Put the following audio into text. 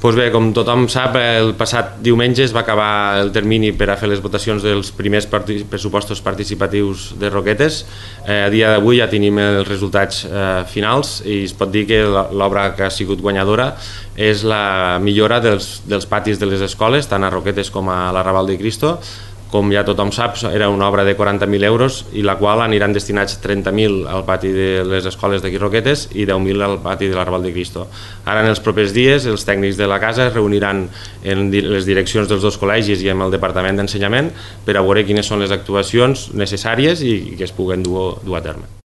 Doncs bé, com tothom sap, el passat diumenge es va acabar el termini per a fer les votacions dels primers pressupostos participatius de Roquetes. A dia d'avui ja tenim els resultats finals i es pot dir que l'obra que ha sigut guanyadora és la millora dels patis de les escoles, tant a Roquetes com a l'Arrabal de Cristo. Com ja tothom sap, era una obra de 40.000 euros i la qual aniran destinats 30.000 al pati de les escoles d'aquí Roquetes i 10.000 al pati de l'Arrabal de Cristo. Ara, en els propers dies, els tècnics de la casa es reuniran en les direccions dels dos col·legis i amb el Departament d'Ensenyament per a veure quines són les actuacions necessàries i que es puguen dur a terme.